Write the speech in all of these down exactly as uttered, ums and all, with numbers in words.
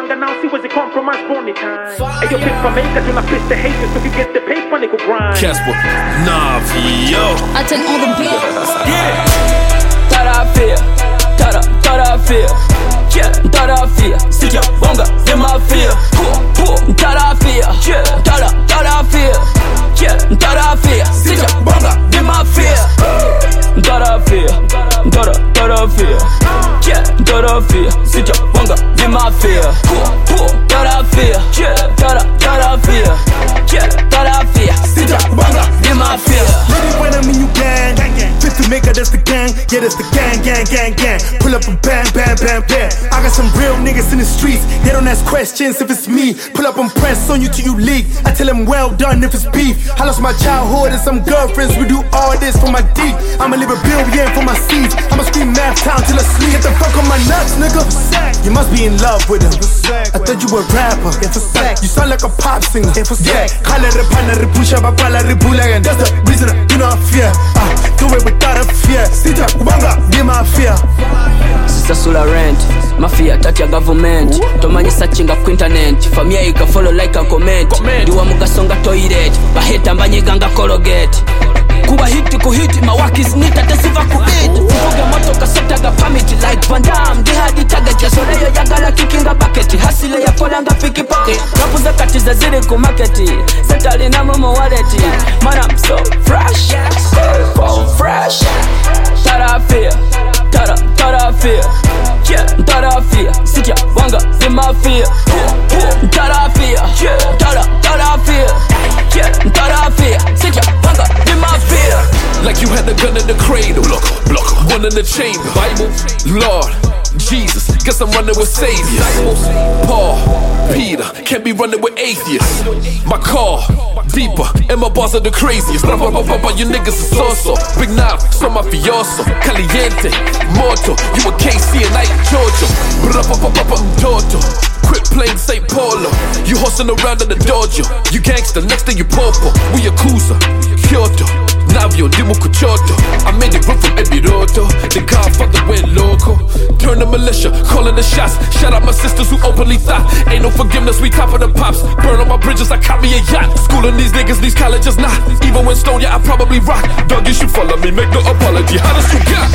wonder now, see was it compromise born the time. Hey, you pick for makers when I piss the haters, so you get the paper, nigga grind. Casper, Navio. I take all the beats. Get it. Tada fear, tada, tada fear. Yeah, tada fear. See ya, bonga, in my fear. Tada fear, yeah, tada, tada fear. Yeah, tada fear. See ya, bonga, in my fear. Tada fear, tada, tada fear. Yeah, tada fear. See ya, bonga, in my fear. Tada fear, yeah, tada, tada fear. Yeah, tada fear. See ya, bonga, in my fear. Really when I'm in you gang, fifty maker, that's the gang. Yeah, that's the gang, gang, gang, gang. Pull up and bang, bang, bang, bang. I got some real niggas in the streets. They don't ask questions if it's me. Pull up and press on you till you leak. I tell them well done if it's beef. I lost my childhood and some girlfriends. We do all this for my deep. I'ma live a billion for my seeds. I'ma scream math town till I sleep. Get the fuck on my nuts, nigga. You must be in love with him. I thought you were a rapper. You sound like a pop singer. Yeah, call it a pana, repusha, bapala, repula. And that's the reason I do not fear. Uh, do it without a fear. Sit up, ubanga, be my fear. Sasula rent, mafia tati ya government. Tomanyisa chinga ku internet. Famia ika follow like a comment. Diwa mugasonga toilet. Baheta mbanyega nga colgate. Kuba hiti ku hiti mawakis nita tesiva ku beat. Ufuga moto kasota ga permit like Van Damme. Dihadi target ya soleyo ya gala kickinga bucket. Hasile ya kola nga fiki pocket. Rapuza kati za ziri ku market. Setali na momo wallet. Man I'm so fresh, so fresh. Tada fear, tada, tada fear. Yeah, tada fear. Sit ya, wanga, in my fear. Tada fear, yeah, tada, tada fear. Yeah, tada fear. Sit ya, wanga, in my fear. Like you had the gun in the cradle, block, block, one in the chamber. Bible, Lord, Jesus, guess I'm running with saviors. Paul, Peter, can't be running with atheists. My car, deeper, and my bars are the craziest. Blah, blah, blah, blah, blah, you niggas is so-so. Big knife, so mafioso, caliente, mortal. You a K C and I Georgia. Blah, blah, blah, blah, blah, Toto. Quit playing Saint Paulo. You horsing around in the dojo. You gangster, next thing you popo. We Yakuza, Kyoto. Navio, Dimu Kuchoto. I made it run from Ebiroto. The Godfather went loco. Turn the militia, calling the shots. Shout out my sisters who openly thought ain't no forgiveness, we top of the pops. Burn on my bridges, I caught me a yacht. Schooling these niggas, these colleges not. Even when stone, yeah, I probably rock. Dog, you should follow me, make no apology. How does you got?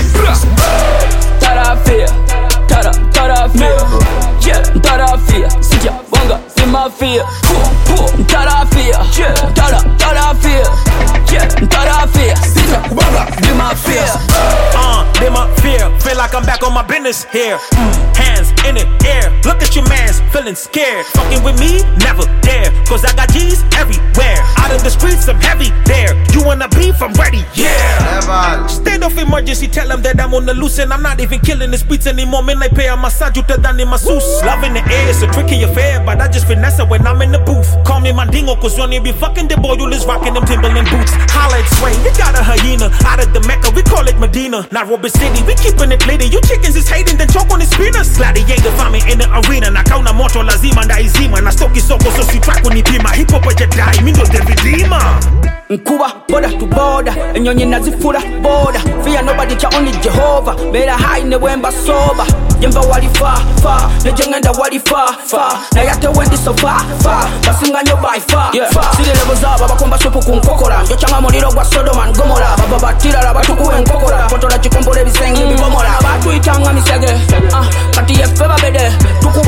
Tada fear, tada, tada fear. Yeah, tada fear. Sit ya, wanga, in my fear. Tada fear, yeah, tada, tada fear. Yeah, tada fear. Sit ya, wanga, in my fear. Uh, they my fear. Feel like I'm back on my business here. Mm, hands in the air. Look at your mans, feeling scared. Fucking with me, never dare. Cause I got G's everywhere. Out of the streets, I'm heavy there. You wanna beef, I'm ready, yeah. Never. Stand off emergency, tell them that I'm on the loose. And I'm not even killing the streets anymore. Man, I pay a massage, you than in my sus. Love in the air, it's a tricky affair. But I just finesse it when I'm in the booth. Call me Mandingo, cause when you be fucking the boy, you is rocking them Timberland boots. Holla at Sway, you got a hyena. Out of the Mecca, we call it Medina. Nairobi City, we keeping it litty. You chickens is hating, then choke on his penis. Gladiator, find me in the arena. Nakauna moto lazima, ndaizima. Na stoki soko, so si track when pima. Hip hop with your die, me no the redeemer. Nkuba, border to border. Enyonyi nazifura, border. Fear nobody, cha only Jehovah. Better hide ne wemba sober. Yemba wali far, far. Nejengenda wali far, far. Na yate wendi so far, far. Basinga nyo by far, far. Sile level za, baba komba sopo kunkokora. Yo changa moliro kwa Sodoma and Gomorrah. Baba batira la batuku enkokora. Poto la chikombole bisengi bibomora. Batu itanga misege. Ah, kati ye feba bede. Tuku